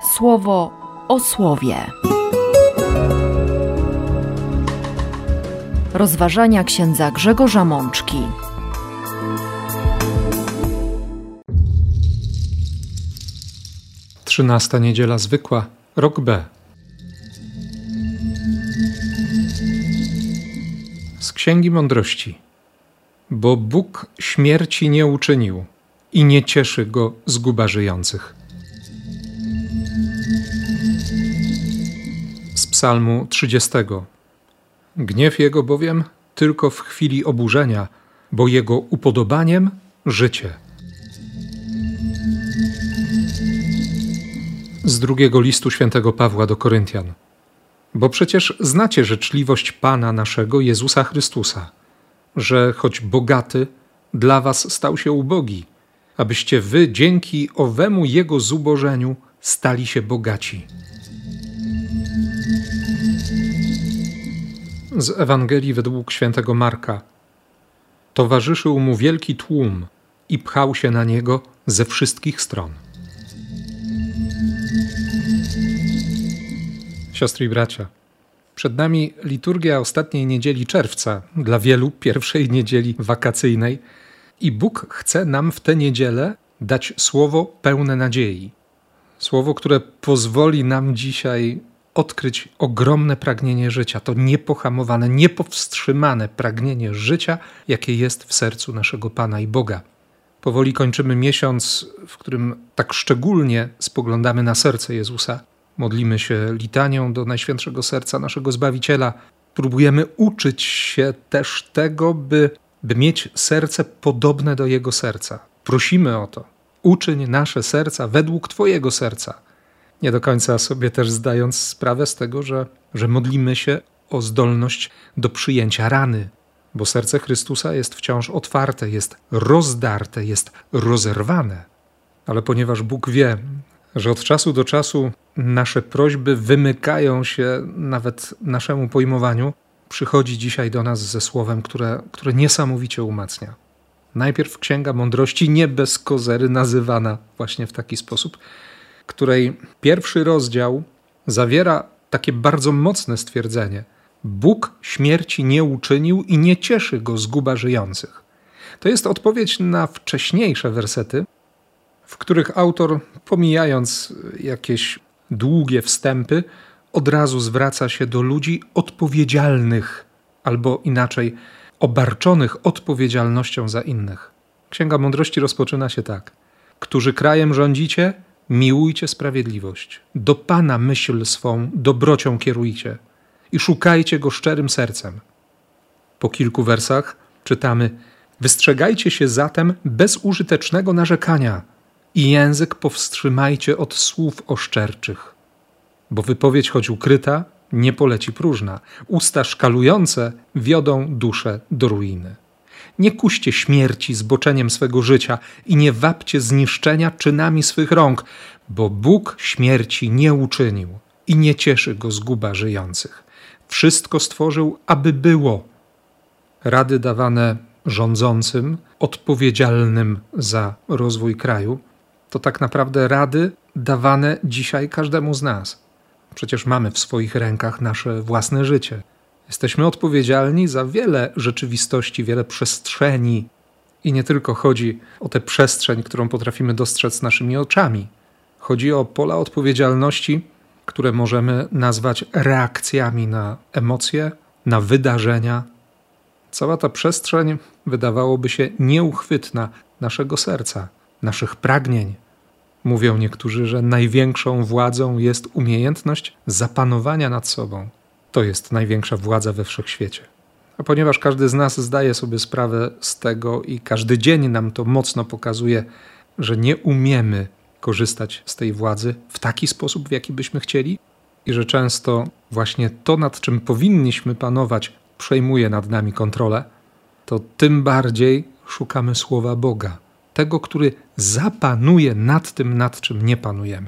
Słowo o słowie. Rozważania księdza Grzegorza Mączki. Trzynasta niedziela zwykła, rok B. Z Księgi Mądrości. Bo Bóg śmierci nie uczynił i nie cieszy go zguba żyjących. Z Psalmu 30. Gniew jego bowiem tylko w chwili oburzenia, bo jego upodobaniem życie. Z drugiego listu świętego Pawła do Koryntian. Bo przecież znacie życzliwość Pana naszego Jezusa Chrystusa, że choć bogaty, dla was stał się ubogi, abyście wy dzięki owemu Jego zubożeniu stali się bogaci. Z Ewangelii według świętego Marka. Towarzyszył mu wielki tłum i pchał się na niego ze wszystkich stron. Siostry i bracia, przed nami liturgia ostatniej niedzieli czerwca, dla wielu pierwszej niedzieli wakacyjnej, i Bóg chce nam w tę niedzielę dać słowo pełne nadziei. Słowo, które pozwoli nam dzisiaj odkryć ogromne pragnienie życia, to niepohamowane, niepowstrzymane pragnienie życia, jakie jest w sercu naszego Pana i Boga. Powoli kończymy miesiąc, w którym tak szczególnie spoglądamy na serce Jezusa. Modlimy się litanią do Najświętszego Serca naszego Zbawiciela. Próbujemy uczyć się też tego, by mieć serce podobne do Jego serca. Prosimy o to. Uczyń nasze serca według Twojego serca. Nie do końca sobie też zdając sprawę z tego, że modlimy się o zdolność do przyjęcia rany, bo serce Chrystusa jest wciąż otwarte, jest rozdarte, jest rozerwane. Ale ponieważ Bóg wie, że od czasu do czasu nasze prośby wymykają się nawet naszemu pojmowaniu, przychodzi dzisiaj do nas ze słowem, które niesamowicie umacnia. Najpierw Księga Mądrości, nie bez kozery nazywana właśnie w taki sposób, której pierwszy rozdział zawiera takie bardzo mocne stwierdzenie: Bóg śmierci nie uczynił i nie cieszy go zguba żyjących. To jest odpowiedź na wcześniejsze wersety, w których autor, pomijając jakieś długie wstępy, od razu zwraca się do ludzi odpowiedzialnych, albo inaczej, obarczonych odpowiedzialnością za innych. Księga Mądrości rozpoczyna się tak: którzy krajem rządzicie, miłujcie sprawiedliwość. Do Pana myśl swą dobrocią kierujcie i szukajcie Go szczerym sercem. Po kilku wersach czytamy: wystrzegajcie się zatem bezużytecznego narzekania i język powstrzymajcie od słów oszczerczych. Bo wypowiedź choć ukryta, nie poleci próżna. Usta szkalujące wiodą duszę do ruiny. Nie kuście śmierci zboczeniem swego życia i nie wabcie zniszczenia czynami swych rąk, bo Bóg śmierci nie uczynił i nie cieszy go zguba żyjących. Wszystko stworzył, aby było. Rady dawane rządzącym, odpowiedzialnym za rozwój kraju, to tak naprawdę rady dawane dzisiaj każdemu z nas. Przecież mamy w swoich rękach nasze własne życie. Jesteśmy odpowiedzialni za wiele rzeczywistości, wiele przestrzeni. I nie tylko chodzi o tę przestrzeń, którą potrafimy dostrzec naszymi oczami. Chodzi o pola odpowiedzialności, które możemy nazwać reakcjami na emocje, na wydarzenia. Cała ta przestrzeń wydawałoby się nieuchwytna naszego serca, naszych pragnień. Mówią niektórzy, że największą władzą jest umiejętność zapanowania nad sobą. To jest największa władza we wszechświecie. A ponieważ każdy z nas zdaje sobie sprawę z tego i każdy dzień nam to mocno pokazuje, że nie umiemy korzystać z tej władzy w taki sposób, w jaki byśmy chcieli, i że często właśnie to, nad czym powinniśmy panować, przejmuje nad nami kontrolę, to tym bardziej szukamy słowa Boga, tego, który zapanuje nad tym, nad czym nie panujemy.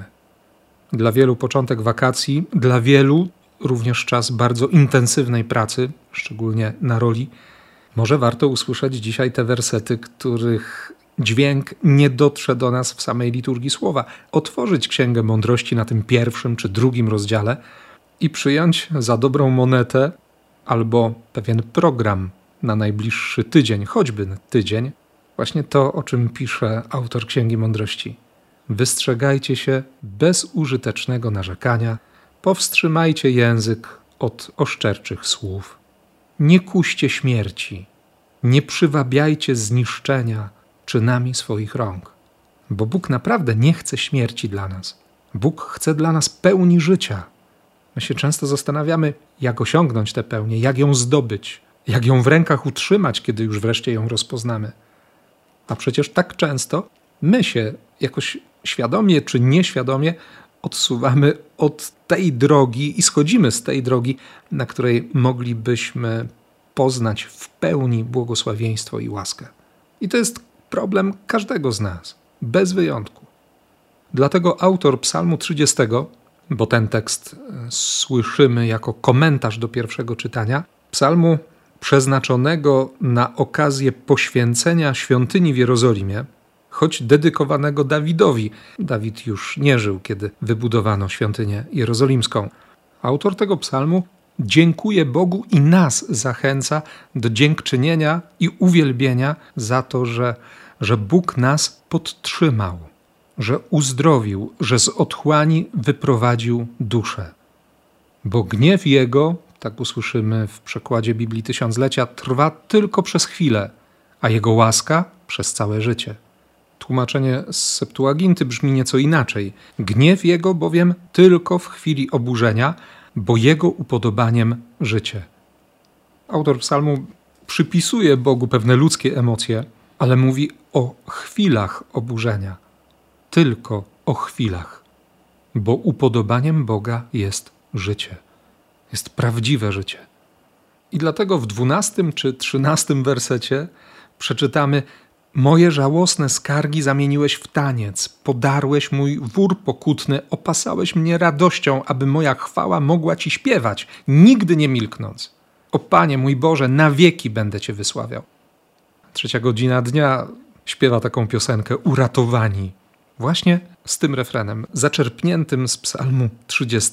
Dla wielu początek wakacji, dla wielu również czas bardzo intensywnej pracy, szczególnie na roli. Może warto usłyszeć dzisiaj te wersety, których dźwięk nie dotrze do nas w samej liturgii słowa. Otworzyć Księgę Mądrości na tym 1. czy 2. rozdziale i przyjąć za dobrą monetę albo pewien program na najbliższy tydzień, choćby tydzień, właśnie to, o czym pisze autor Księgi Mądrości. Wystrzegajcie się bezużytecznego narzekania, powstrzymajcie język od oszczerczych słów. Nie kuście śmierci, nie przywabiajcie zniszczenia czynami swoich rąk. Bo Bóg naprawdę nie chce śmierci dla nas. Bóg chce dla nas pełni życia. My się często zastanawiamy, jak osiągnąć tę pełnię, jak ją zdobyć, jak ją w rękach utrzymać, kiedy już wreszcie ją rozpoznamy. A przecież tak często my się jakoś świadomie czy nieświadomie odsuwamy od tej drogi i schodzimy z tej drogi, na której moglibyśmy poznać w pełni błogosławieństwo i łaskę. I to jest problem każdego z nas, bez wyjątku. Dlatego autor Psalmu 30, bo ten tekst słyszymy jako komentarz do pierwszego czytania, psalmu przeznaczonego na okazję poświęcenia świątyni w Jerozolimie, choć dedykowanego Dawidowi. Dawid już nie żył, kiedy wybudowano świątynię jerozolimską. Autor tego psalmu dziękuję Bogu i nas zachęca do dziękczynienia i uwielbienia za to, że Bóg nas podtrzymał, że uzdrowił, że z otchłani wyprowadził duszę. Bo gniew Jego, tak usłyszymy w przekładzie Biblii Tysiąclecia, trwa tylko przez chwilę, a Jego łaska przez całe życie. Tłumaczenie z Septuaginty brzmi nieco inaczej. Gniew Jego bowiem tylko w chwili oburzenia, bo Jego upodobaniem życie. Autor psalmu przypisuje Bogu pewne ludzkie emocje, ale mówi o chwilach oburzenia. Tylko o chwilach. Bo upodobaniem Boga jest życie. Jest prawdziwe życie. I dlatego w 12 czy 13 wersecie przeczytamy: moje żałosne skargi zamieniłeś w taniec, podarłeś mój wór pokutny, opasałeś mnie radością, aby moja chwała mogła Ci śpiewać, nigdy nie milknąc. O Panie mój Boże, na wieki będę Cię wysławiał. 3 godzina dnia śpiewa taką piosenkę Uratowani. Właśnie z tym refrenem, zaczerpniętym z Psalmu 30.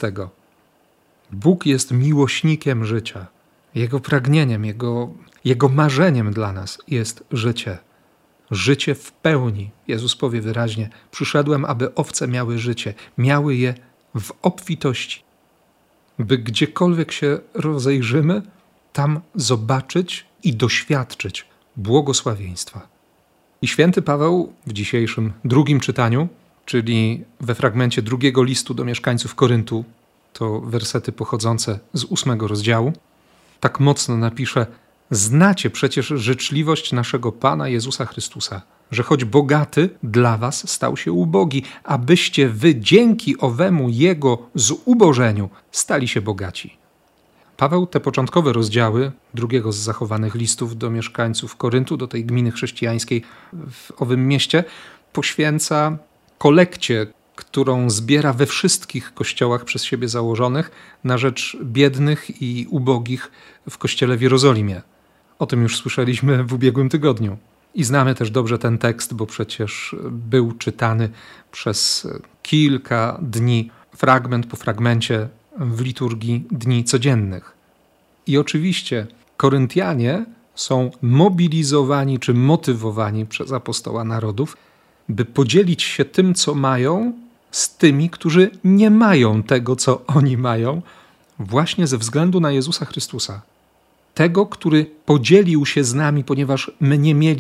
Bóg jest miłośnikiem życia. Jego pragnieniem, Jego marzeniem dla nas jest życie. Życie w pełni. Jezus powie wyraźnie: przyszedłem, aby owce miały życie, miały je w obfitości. By gdziekolwiek się rozejrzymy, tam zobaczyć i doświadczyć błogosławieństwa. I święty Paweł w dzisiejszym 2. czytaniu, czyli we fragmencie 2. listu do mieszkańców Koryntu, to wersety pochodzące z 8 rozdziału, tak mocno napisze: znacie przecież życzliwość naszego Pana Jezusa Chrystusa, że choć bogaty, dla was stał się ubogi, abyście wy dzięki owemu Jego zubożeniu stali się bogaci. Paweł te początkowe rozdziały 2 z zachowanych listów do mieszkańców Koryntu, do tej gminy chrześcijańskiej w owym mieście, poświęca kolekcie, którą zbiera we wszystkich kościołach przez siebie założonych na rzecz biednych i ubogich w kościele w Jerozolimie. O tym już słyszeliśmy w ubiegłym tygodniu. I znamy też dobrze ten tekst, bo przecież był czytany przez kilka dni, fragment po fragmencie w liturgii dni codziennych. I oczywiście Koryntianie są mobilizowani czy motywowani przez apostoła narodów, by podzielić się tym, co mają, z tymi, którzy nie mają tego, co oni mają, właśnie ze względu na Jezusa Chrystusa. Tego, który podzielił się z nami, ponieważ my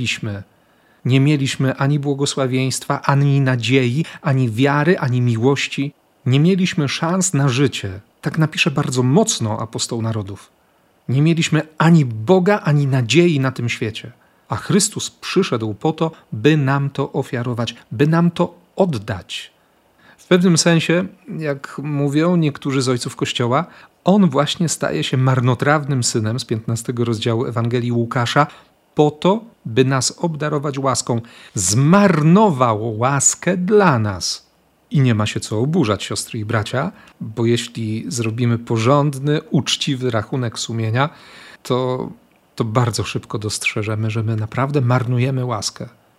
nie mieliśmy ani błogosławieństwa, ani nadziei, ani wiary, ani miłości. Nie mieliśmy szans na życie. Tak napisze bardzo mocno apostoł narodów. Nie mieliśmy ani Boga, ani nadziei na tym świecie. A Chrystus przyszedł po to, by nam to ofiarować, by nam to oddać. W pewnym sensie, jak mówią niektórzy z ojców Kościoła, on właśnie staje się marnotrawnym synem z 15 rozdziału Ewangelii Łukasza po to, by nas obdarować łaską. Zmarnował łaskę dla nas. I nie ma się co oburzać, siostry i bracia, bo jeśli zrobimy porządny, uczciwy rachunek sumienia, to bardzo szybko dostrzeżemy, że my naprawdę marnujemy łaskę.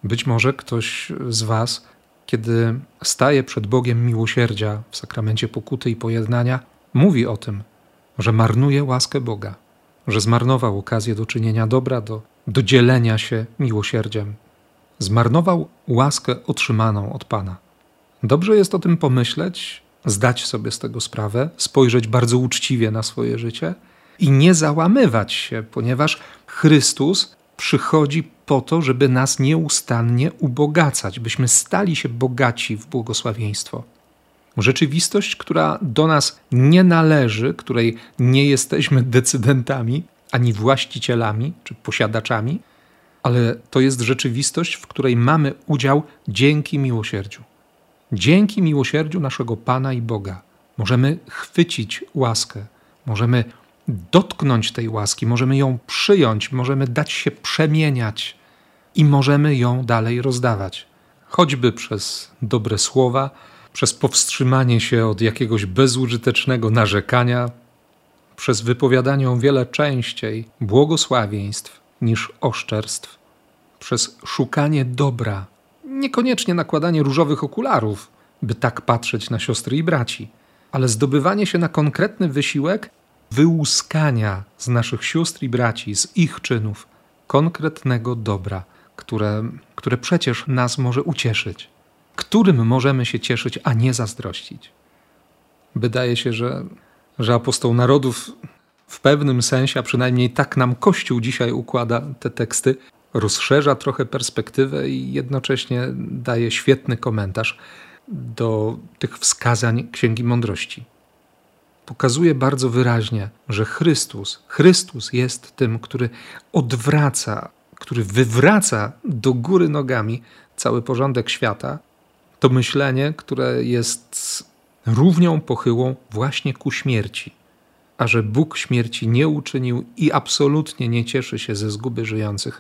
Być może ktoś z was, kiedy staje przed Bogiem miłosierdzia w sakramencie pokuty i pojednania, mówi o tym, że marnuje łaskę Boga, że zmarnował okazję do czynienia dobra, do dzielenia się miłosierdziem. Zmarnował łaskę otrzymaną od Pana. Dobrze jest o tym pomyśleć, zdać sobie z tego sprawę, spojrzeć bardzo uczciwie na swoje życie i nie załamywać się, ponieważ Chrystus przychodzi po to, żeby nas nieustannie ubogacać, byśmy stali się bogaci w błogosławieństwo. Rzeczywistość, która do nas nie należy, której nie jesteśmy decydentami, ani właścicielami czy posiadaczami, ale to jest rzeczywistość, w której mamy udział dzięki miłosierdziu. Dzięki miłosierdziu naszego Pana i Boga możemy chwycić łaskę, możemy dotknąć tej łaski, możemy ją przyjąć, możemy dać się przemieniać i możemy ją dalej rozdawać. Choćby przez dobre słowa, przez powstrzymanie się od jakiegoś bezużytecznego narzekania, przez wypowiadanie o wiele częściej błogosławieństw niż oszczerstw, przez szukanie dobra, niekoniecznie nakładanie różowych okularów, by tak patrzeć na siostry i braci, ale zdobywanie się na konkretny wysiłek wyłuskania z naszych sióstr i braci, z ich czynów, konkretnego dobra, które przecież nas może ucieszyć, którym możemy się cieszyć, a nie zazdrościć. Wydaje się, że apostoł narodów w pewnym sensie, a przynajmniej tak nam Kościół dzisiaj układa te teksty, rozszerza trochę perspektywę i jednocześnie daje świetny komentarz do tych wskazań Księgi Mądrości. Pokazuje bardzo wyraźnie, że Chrystus jest tym, który odwraca, który wywraca do góry nogami cały porządek świata. To myślenie, które jest równią pochyłą właśnie ku śmierci. A że Bóg śmierci nie uczynił i absolutnie nie cieszy się ze zguby żyjących,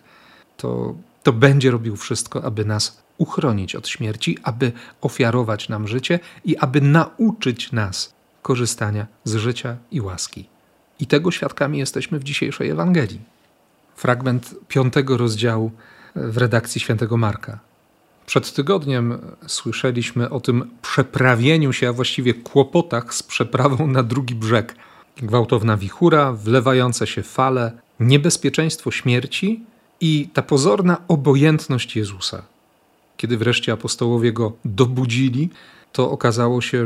to będzie robił wszystko, aby nas uchronić od śmierci, aby ofiarować nam życie i aby nauczyć nas korzystania z życia i łaski. I tego świadkami jesteśmy w dzisiejszej Ewangelii. Fragment 5 rozdziału w redakcji świętego Marka. Przed tygodniem słyszeliśmy o tym przeprawieniu się, a właściwie kłopotach z przeprawą na drugi brzeg. Gwałtowna wichura, wlewające się fale, niebezpieczeństwo śmierci i ta pozorna obojętność Jezusa. Kiedy wreszcie apostołowie go dobudzili, to okazało się,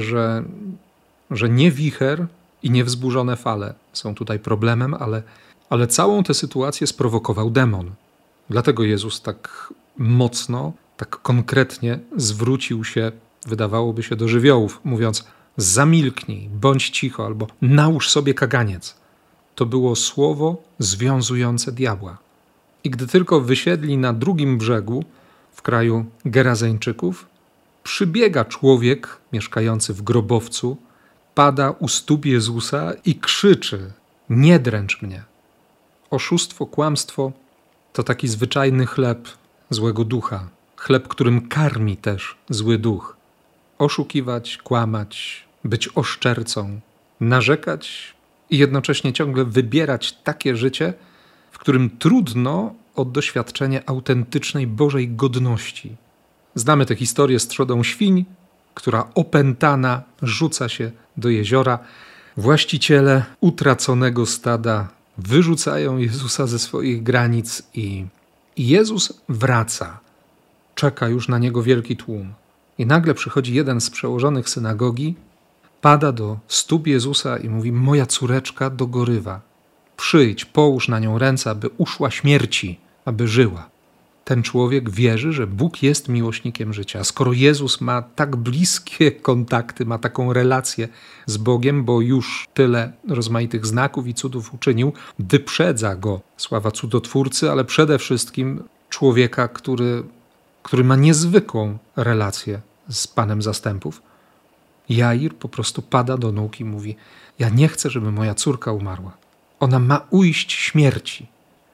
że nie wicher i nie wzburzone fale są tutaj problemem, ale całą tę sytuację sprowokował demon. Dlatego Jezus tak mocno, tak konkretnie zwrócił się, wydawałoby się, do żywiołów, mówiąc: zamilknij, bądź cicho, albo nałóż sobie kaganiec. To było słowo związujące diabła. I gdy tylko wysiedli na drugim brzegu, w kraju Gerazeńczyków, przybiega człowiek mieszkający w grobowcu, pada u stóp Jezusa i krzyczy: nie dręcz mnie. Oszustwo, kłamstwo to taki zwyczajny chleb złego ducha, chleb, którym karmi też zły duch. Oszukiwać, kłamać, być oszczercą, narzekać i jednocześnie ciągle wybierać takie życie, w którym trudno o doświadczenie autentycznej Bożej godności. Znamy tę historię z trzodą świń, która opętana rzuca się do jeziora. Właściciele utraconego stada wyrzucają Jezusa ze swoich granic i Jezus wraca. Czeka już na niego wielki tłum. I nagle przychodzi jeden z przełożonych synagogi, pada do stóp Jezusa i mówi: moja córeczka dogorywa. Przyjdź, połóż na nią ręce, aby uszła śmierci, aby żyła. Ten człowiek wierzy, że Bóg jest miłośnikiem życia. Skoro Jezus ma tak bliskie kontakty, ma taką relację z Bogiem, bo już tyle rozmaitych znaków i cudów uczynił, wyprzedza go sława cudotwórcy, ale przede wszystkim człowieka, który ma niezwykłą relację z Panem zastępów. Jair po prostu pada do nóg i mówi: ja nie chcę, żeby moja córka umarła. Ona ma ujść śmierci.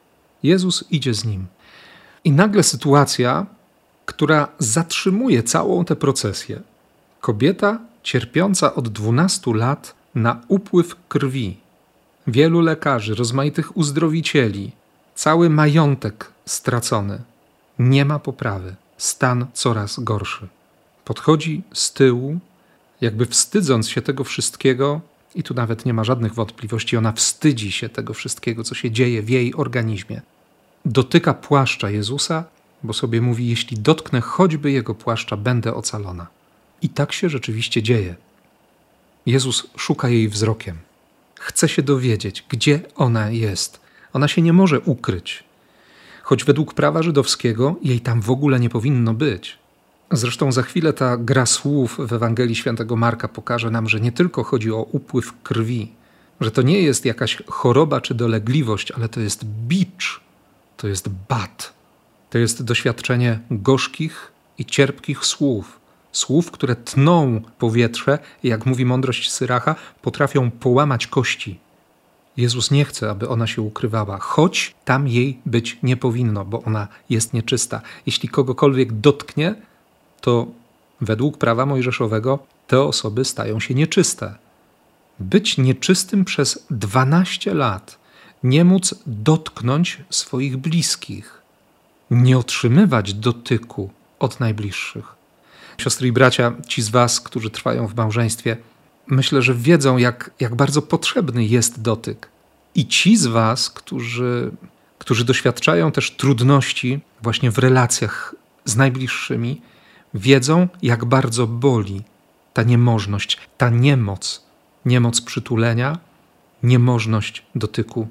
Jezus idzie z nim. I nagle sytuacja, która zatrzymuje całą tę procesję. Kobieta cierpiąca od 12 lat na upływ krwi. Wielu lekarzy, rozmaitych uzdrowicieli, cały majątek stracony. Nie ma poprawy. Stan coraz gorszy. Podchodzi z tyłu, jakby wstydząc się tego wszystkiego, i tu nawet nie ma żadnych wątpliwości, ona wstydzi się tego wszystkiego, co się dzieje w jej organizmie. Dotyka płaszcza Jezusa, bo sobie mówi, jeśli dotknę choćby Jego płaszcza, będę ocalona. I tak się rzeczywiście dzieje. Jezus szuka jej wzrokiem. Chce się dowiedzieć, gdzie ona jest. Ona się nie może ukryć. Choć według prawa żydowskiego jej tam w ogóle nie powinno być. Zresztą za chwilę ta gra słów w Ewangelii Świętego Marka pokaże nam, że nie tylko chodzi o upływ krwi, że to nie jest jakaś choroba czy dolegliwość, ale to jest bicz, to jest bat. To jest doświadczenie gorzkich i cierpkich słów. Słów, które tną powietrze i, jak mówi mądrość Syracha, potrafią połamać kości. Jezus nie chce, aby ona się ukrywała, choć tam jej być nie powinno, bo ona jest nieczysta. Jeśli kogokolwiek dotknie, to według prawa mojżeszowego te osoby stają się nieczyste. Być nieczystym przez 12 lat, nie móc dotknąć swoich bliskich, nie otrzymywać dotyku od najbliższych. Siostry i bracia, ci z was, którzy trwają w małżeństwie, myślę, że wiedzą, jak bardzo potrzebny jest dotyk. I ci z was, którzy doświadczają też trudności właśnie w relacjach z najbliższymi, wiedzą, jak bardzo boli ta niemożność, ta niemoc przytulenia, niemożność dotyku.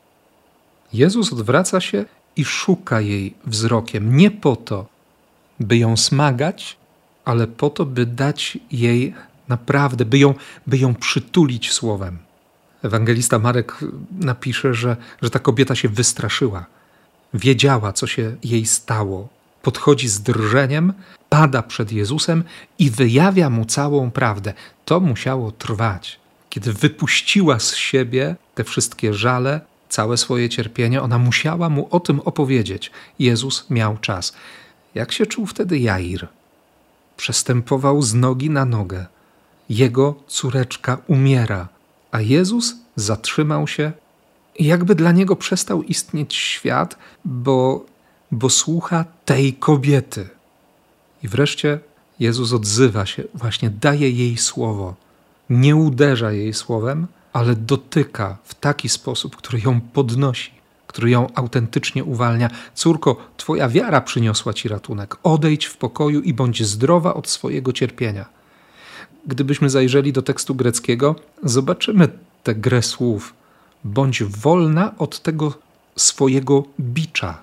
Jezus odwraca się i szuka jej wzrokiem, nie po to, by ją smagać, ale po to, by dać jej naprawdę, by ją przytulić słowem. Ewangelista Marek napisze, że ta kobieta się wystraszyła. Wiedziała, co się jej stało. Podchodzi z drżeniem, pada przed Jezusem i wyjawia mu całą prawdę. To musiało trwać. Kiedy wypuściła z siebie te wszystkie żale, całe swoje cierpienie, ona musiała mu o tym opowiedzieć. Jezus miał czas. Jak się czuł wtedy Jair? Przestępował z nogi na nogę. Jego córeczka umiera, a Jezus zatrzymał się i jakby dla niego przestał istnieć świat, bo słucha tej kobiety. I wreszcie Jezus odzywa się, właśnie daje jej słowo. Nie uderza jej słowem, ale dotyka w taki sposób, który ją podnosi, który ją autentycznie uwalnia. Córko, twoja wiara przyniosła ci ratunek. Odejdź w pokoju i bądź zdrowa od swojego cierpienia. Gdybyśmy zajrzeli do tekstu greckiego, zobaczymy tę grę słów. Bądź wolna od tego swojego bicza.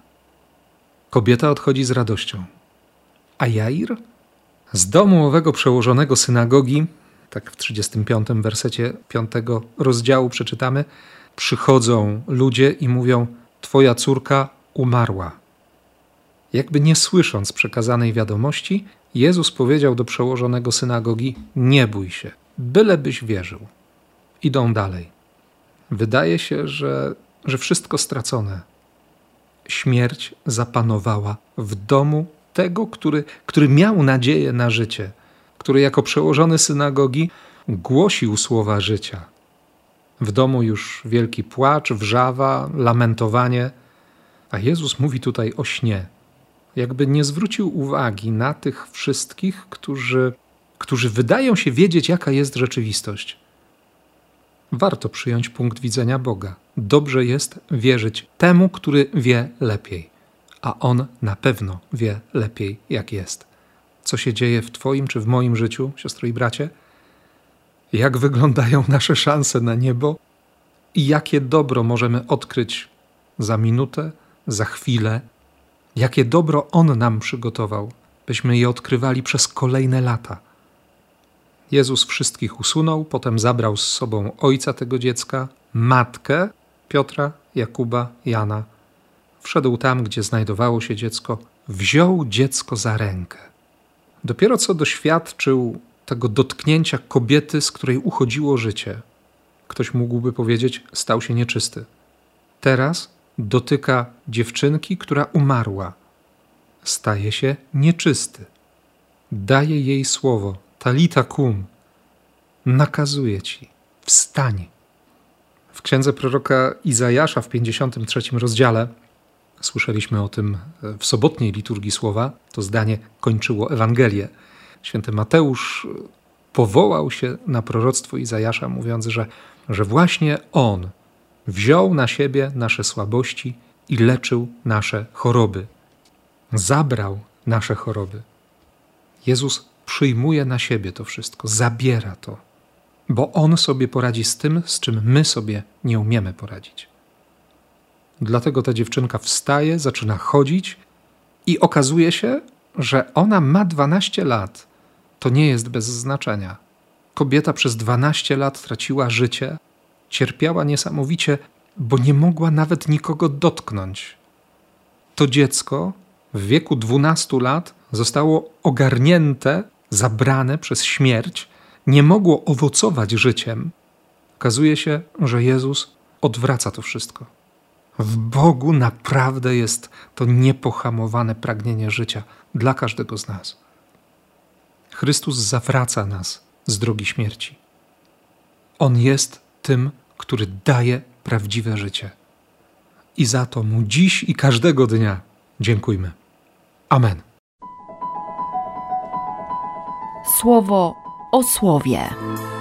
Kobieta odchodzi z radością. A Jair? Z domu owego przełożonego synagogi, tak w 35 wersecie 5 rozdziału przeczytamy, przychodzą ludzie i mówią: twoja córka umarła. Jakby nie słysząc przekazanej wiadomości, Jezus powiedział do przełożonego synagogi: nie bój się, bylebyś wierzył. Idą dalej. Wydaje się, że wszystko stracone. Śmierć zapanowała w domu tego, który miał nadzieję na życie, który jako przełożony synagogi głosił słowa życia. W domu już wielki płacz, wrzawa, lamentowanie, a Jezus mówi tutaj o śnie. Jakby nie zwrócił uwagi na tych wszystkich, którzy wydają się wiedzieć, jaka jest rzeczywistość. Warto przyjąć punkt widzenia Boga. Dobrze jest wierzyć temu, który wie lepiej, a On na pewno wie lepiej, jak jest. Co się dzieje w twoim czy w moim życiu, siostro i bracie? Jak wyglądają nasze szanse na niebo i jakie dobro możemy odkryć za minutę, za chwilę, jakie dobro On nam przygotował, byśmy je odkrywali przez kolejne lata. Jezus wszystkich usunął, potem zabrał z sobą ojca tego dziecka, matkę Piotra, Jakuba, Jana. Wszedł tam, gdzie znajdowało się dziecko, wziął dziecko za rękę. Dopiero co doświadczył tego dotknięcia kobiety, z której uchodziło życie. Ktoś mógłby powiedzieć, stał się nieczysty. Teraz dotyka dziewczynki, która umarła. Staje się nieczysty. Daje jej słowo, talita kum. Nakazuje ci, wstań. W księdze proroka Izajasza w 53 rozdziale Słyszeliśmy o tym w sobotniej liturgii słowa. To zdanie kończyło Ewangelię. Święty Mateusz powołał się na proroctwo Izajasza, mówiąc, że właśnie On wziął na siebie nasze słabości i leczył nasze choroby. Zabrał nasze choroby. Jezus przyjmuje na siebie to wszystko, zabiera to, bo On sobie poradzi z tym, z czym my sobie nie umiemy poradzić. Dlatego ta dziewczynka wstaje, zaczyna chodzić i okazuje się, że ona ma 12 lat. To nie jest bez znaczenia. Kobieta przez 12 lat traciła życie, cierpiała niesamowicie, bo nie mogła nawet nikogo dotknąć. To dziecko w wieku 12 lat zostało ogarnięte, zabrane przez śmierć, nie mogło owocować życiem. Okazuje się, że Jezus odwraca to wszystko. W Bogu naprawdę jest to niepohamowane pragnienie życia dla każdego z nas. Chrystus zawraca nas z drogi śmierci. On jest tym, który daje prawdziwe życie. I za to Mu dziś i każdego dnia dziękujmy. Amen. Słowo o słowie.